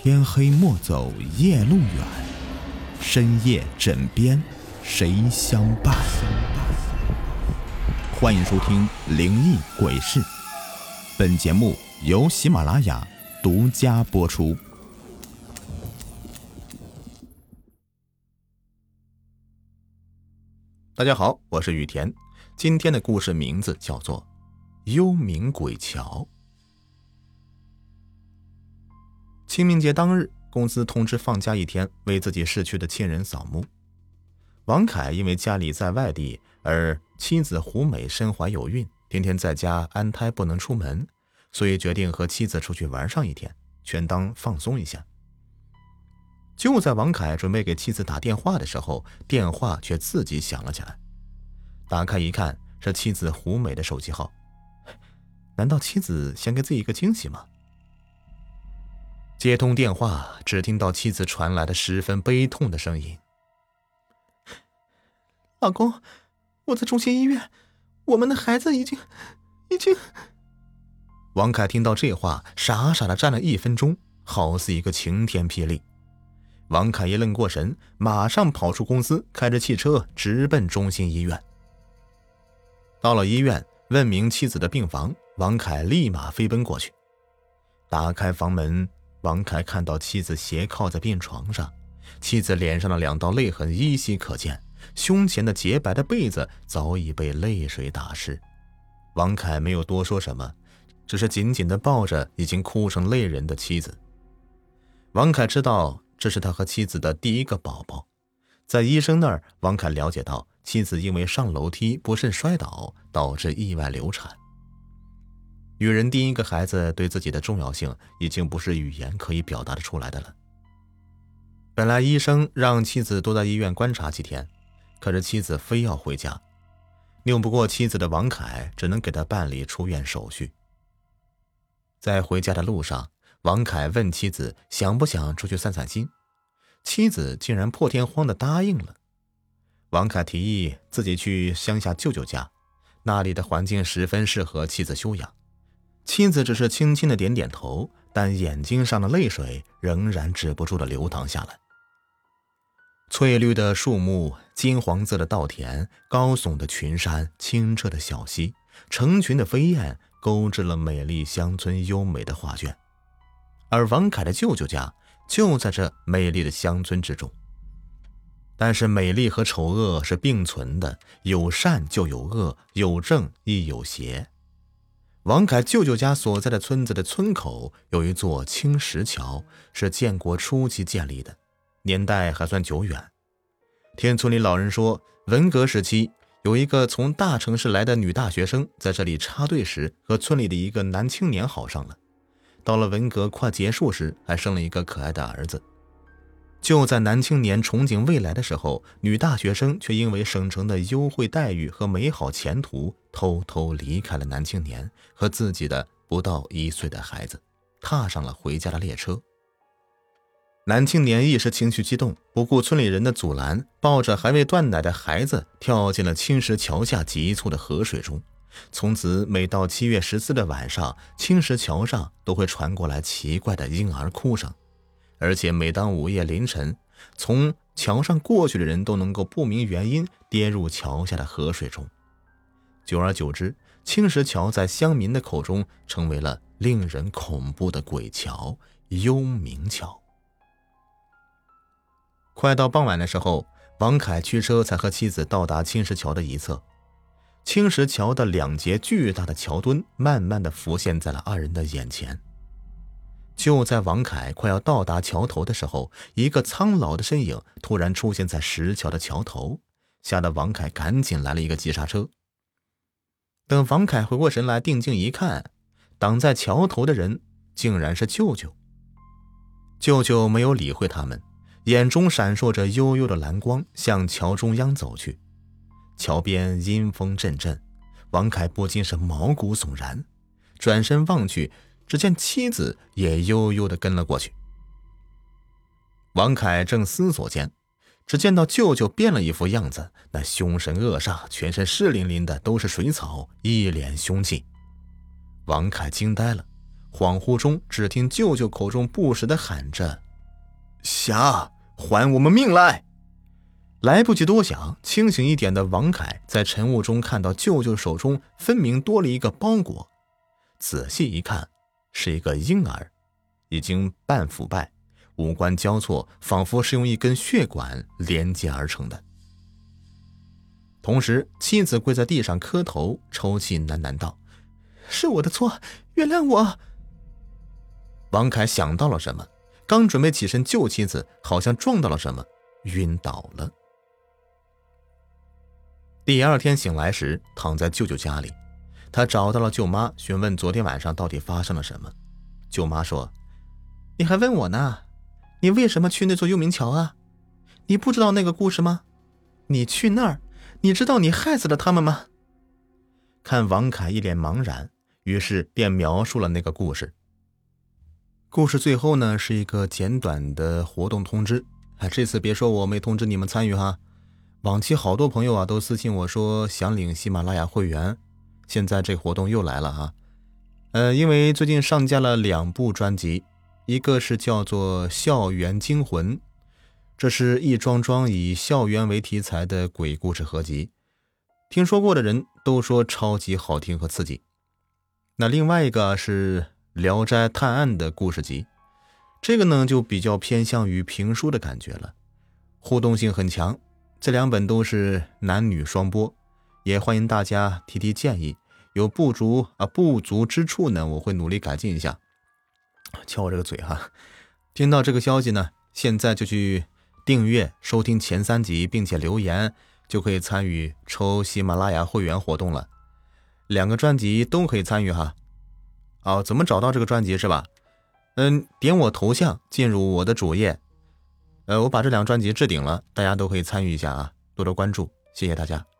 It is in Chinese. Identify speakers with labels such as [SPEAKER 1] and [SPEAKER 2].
[SPEAKER 1] 天黑莫走夜路远，深夜枕边谁相伴？欢迎收听灵异鬼事，本节目由喜马拉雅独家播出。大家好，我是雨田，今天的故事名字叫做幽冥鬼桥。清明节当日，公司通知放假一天，为自己逝去的亲人扫墓。王凯因为家里在外地，而妻子胡美身怀有孕，天天在家安胎不能出门，所以决定和妻子出去玩上一天，全当放松一下。就在王凯准备给妻子打电话的时候，电话却自己响了起来。打开一看，是妻子胡美的手机号。难道妻子想给自己一个惊喜吗？接通电话，只听到妻子传来的十分悲痛的声音：“
[SPEAKER 2] 老公，我在中心医院，我们的孩子已经……”
[SPEAKER 1] 王凯听到这话，傻傻的站了1分钟，好似一个晴天霹雳。王凯一愣过神，马上跑出公司，开着汽车直奔中心医院。到了医院，问明妻子的病房，王凯立马飞奔过去。打开房门，王凯看到妻子斜靠在病床上，妻子脸上的2道泪痕依稀可见，胸前的洁白的被子早已被泪水打湿。王凯没有多说什么，只是紧紧地抱着已经哭成泪人的妻子。王凯知道这是他和妻子的第一个宝宝。在医生那儿，王凯了解到妻子因为上楼梯不慎摔倒，导致意外流产。女人第一个孩子对自己的重要性已经不是语言可以表达得出来的了。本来医生让妻子多在医院观察几天，可是妻子非要回家，拗不过妻子的王凯只能给她办理出院手续。在回家的路上，王凯问妻子想不想出去散散心，妻子竟然破天荒地答应了。王凯提议自己去乡下舅舅家，那里的环境十分适合妻子休养。妻子只是轻轻地点点头，但眼睛上的泪水仍然止不住地流淌下来。翠绿的树木，金黄色的稻田，高耸的群山，清澈的小溪，成群的飞燕勾织了美丽乡村优美的画卷。而王凯的舅舅家就在这美丽的乡村之中。但是美丽和丑恶是并存的，有善就有恶，有正亦有邪。王凯舅舅家所在的村子的村口有一座青石桥，是建国初期建立的，年代还算久远。听村里老人说，文革时期有一个从大城市来的女大学生在这里插队时和村里的一个男青年好上了，到了文革快结束时还生了一个可爱的儿子。就在男青年憧憬未来的时候，女大学生却因为省城的优惠待遇和美好前途，偷偷离开了男青年和自己的不到1岁的孩子，踏上了回家的列车。男青年一时情绪激动，不顾村里人的阻拦，抱着还未断奶的孩子跳进了青石桥下急促的河水中。从此每到7月14的晚上，青石桥上都会传过来奇怪的婴儿哭声，而且每当午夜凌晨，从桥上过去的人都能够不明原因跌入桥下的河水中。久而久之，青石桥在乡民的口中成为了令人恐怖的鬼桥——幽冥桥。快到傍晚的时候，王凯驱车才和妻子到达青石桥的一侧。青石桥的2节巨大的桥墩慢慢地浮现在了2人的眼前。就在王凯快要到达桥头的时候，一个苍老的身影突然出现在石桥的桥头，吓得王凯赶紧来了一个急刹车。等王凯回过神来，定睛一看，挡在桥头的人竟然是舅舅。舅舅没有理会他们，眼中闪烁着幽幽的蓝光，向桥中央走去。桥边阴风阵阵，王凯不禁是毛骨悚然，转身望去，只见妻子也悠悠地跟了过去。王凯正思索间，只见到舅舅变了一副样子，那凶神恶煞，全身湿淋淋的都是水草，一脸凶气。王凯惊呆了， 恍惚中只听舅舅口中不时地喊着：侠，还我们命来！来不及多想，清醒一点的王凯在晨雾中看到舅舅手中分明多了一个包裹，仔细一看，是一个婴儿，已经半腐败，五官交错，仿佛是用一根血管连接而成的。同时妻子跪在地上磕头，抽泣喃喃道：是我的错，原谅我。王凯想到了什么，刚准备起身救妻子，好像撞到了什么，晕倒了。第二天醒来时，躺在舅舅家里，他找到了舅妈，询问昨天晚上到底发生了什么。舅妈说：你还问我呢？你为什么去那座幽冥桥啊？你不知道那个故事吗？你去那儿，你知道你害死了他们吗？看王凯一脸茫然，于是便描述了那个故事。故事最后呢，是一个简短的活动通知。这次别说我没通知你们参与哈。往期好多朋友啊都私信我说想领喜马拉雅会员，现在这活动又来了啊。因为最近上架了2部专辑，一个是叫做《校园惊魂》，这是一桩桩以校园为题材的鬼故事合集，听说过的人都说超级好听和刺激。那另外一个是《聊斋探案》的故事集，这个呢就比较偏向于评书的感觉了，互动性很强。这2本都是男女双播，也欢迎大家提提建议，有不足之处呢，我会努力改进一下。瞧我这个嘴哈！听到这个消息呢，现在就去订阅收听前3集，并且留言，就可以参与抽喜马拉雅会员活动了。2个专辑都可以参与哈。怎么找到这个专辑是吧？点我头像进入我的主页。我把这2专辑置顶了，大家都可以参与一下啊，多多关注，谢谢大家。